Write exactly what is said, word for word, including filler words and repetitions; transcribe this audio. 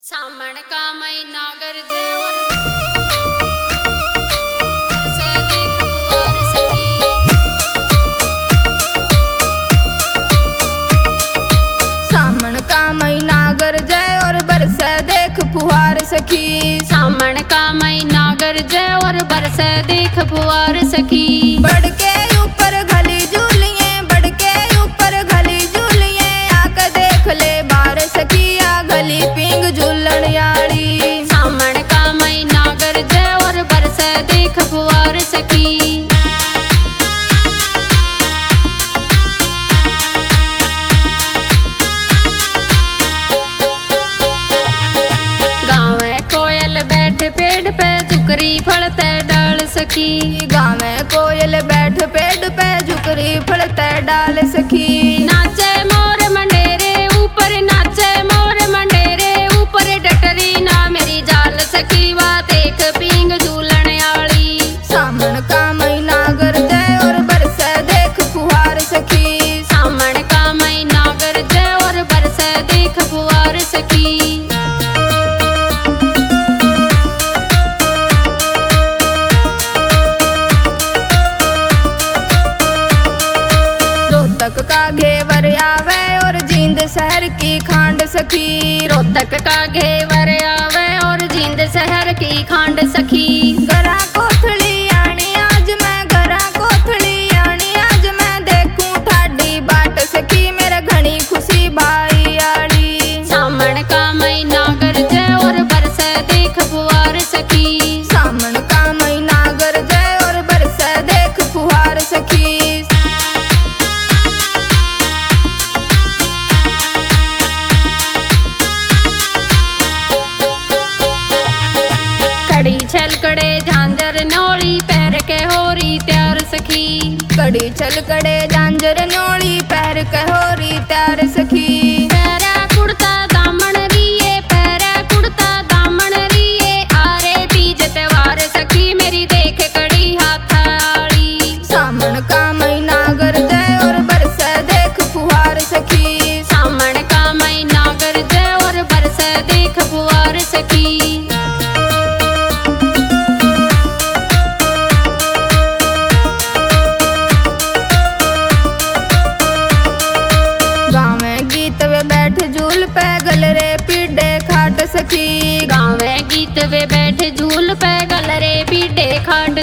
सामण का महीना गरजे और से देख पुआर सखी। सामण का महीना गरजे और बरसे देख फुहार सखी। सामण का महीना गरजे और बरसे देख पुआर सखी। बढ़ के ऊपर घली झूलिए, बढ़ के ऊपर घली झूलिए, आके देख ले बार सखी, आ गली पिंग झूलन याड़ी। सामण का महीना गरजे और बरसे देख पुआर सखी। गाँव कोयल बैठ पेड़ पे झुकरी फलते डाल सखी। गाँव में कोयल बैठ पेड़ पे झुकरी फलते डाल सखी। नाचे मोर मंडेरे ऊपर, नाचे मोर मंडेरे ऊपर, डटरी ना मेरी जाल सखी, वा देख पींग झूलन आली। सामण का महीना गरजे और बरसे देख फुहार सखी। सामण का महीना गरजे और बरसे देख पुआर सखी। रोहतक का घेवर आवे और जींद शहर की खांड सखी। रोहतक का घेवर आवे और जींद शहर की खांड सखी। गरा कोथली आनी आज मैं, गरा कोथली आनी आज मैं, देखूं ठाडी बाट सखी, मेरे घनी खुशी भाई आड़ी। सामण का महीना गरजे और बरसे देख पुआर सखी। सामण का महीना गरजे और बरसे देख फुहार सखी। कड़ी छलकड़े झांझर नौली पैर के होरी त्यार सखी। कड़ी छलकड़े झांझर न्योली पैर कहोरी त्यार सखी। पैरा कुड़ता दामन रिए, पैरा कुड़ता दामन रिए, आरे तीज त्योहार सखी, मेरी देख कड़ी हाथाली। सामण का महीना गरजे और बरसे देख फुहार सखी। सामण का महीना गरजे और बरसे देख पुआर सखी। गाँव में गीत वे बैठ झूल पे गल रे पीडे खाट सखी। गाँव गीत वे बैठ झूल पे गलरे पीडे खाट